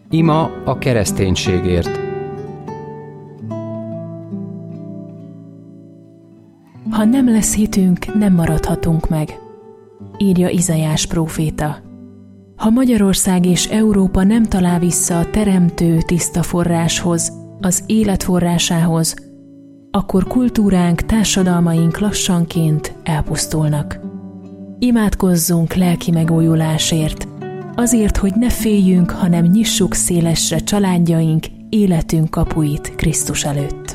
Ima a kereszténységért. Ha nem lesz hitünk, nem maradhatunk meg, írja Izaiás próféta. Ha Magyarország és Európa nem talál vissza a teremtő tiszta forráshoz, az élet forrásához, akkor kultúránk, társadalmaink lassanként elpusztulnak. Imádkozzunk lelki megújulásért, azért, hogy ne féljünk, hanem nyissuk szélesre családjaink, életünk kapuit Krisztus előtt.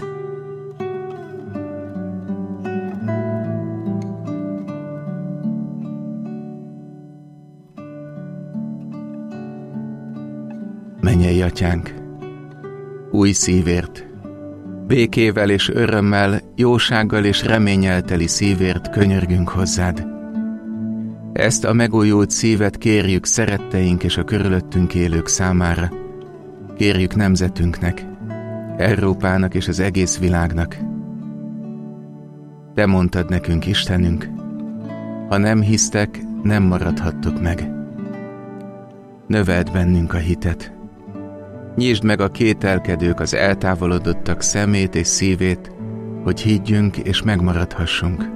Mennyei Atyánk, új szívért, békével és örömmel, jósággal és reménnyel teli szívért könyörgünk hozzád. Ezt a megújult szívet kérjük szeretteink és a körülöttünk élők számára. Kérjük nemzetünknek, Európának és az egész világnak. Te mondtad nekünk, Istenünk, ha nem hisztek, nem maradhattok meg. Növeld bennünk a hitet. Nyisd meg a kételkedők, az eltávolodottak szemét és szívét, hogy higgyünk és megmaradhassunk.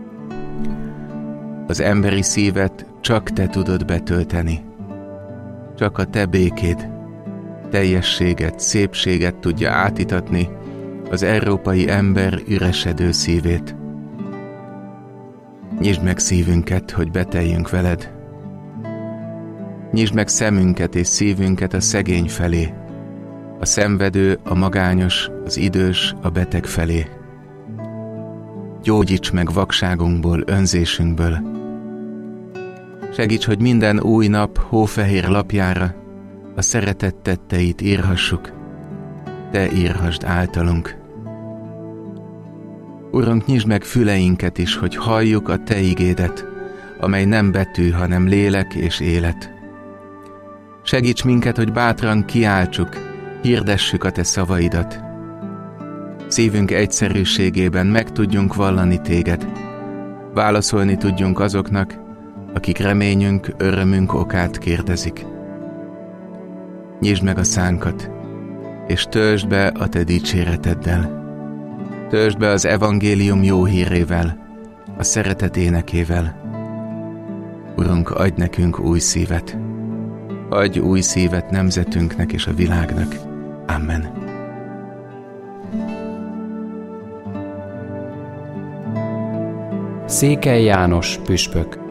Az emberi szívet csak te tudod betölteni. Csak a te békéd, teljességet, szépséget tudja átitatni az európai ember üresedő szívét. Nyisd meg szívünket, hogy beteljünk veled. Nyisd meg szemünket és szívünket a szegény felé, a szenvedő, a magányos, az idős, a beteg felé. Gyógyíts meg vakságunkból, önzésünkből. Segíts, hogy minden új nap hófehér lapjára a szeretet tetteit írhassuk. Te írhassd általunk. Urunk, nyisd meg füleinket is, hogy halljuk a te igédet, amely nem betű, hanem lélek és élet. Segíts minket, hogy bátran kiáltsuk, hirdessük a te szavaidat. Szívünk egyszerűségében meg tudjunk vallani téged. Válaszolni tudjunk azoknak, akik reményünk, örömünk okát kérdezik. Nyisd meg a szánkat, és töltsd be a te dicséreteddel. Töltsd be az evangélium jó hírével, a szeretet énekével. Urunk, adj nekünk új szívet. Adj új szívet nemzetünknek és a világnak. Amen. Székely János püspök.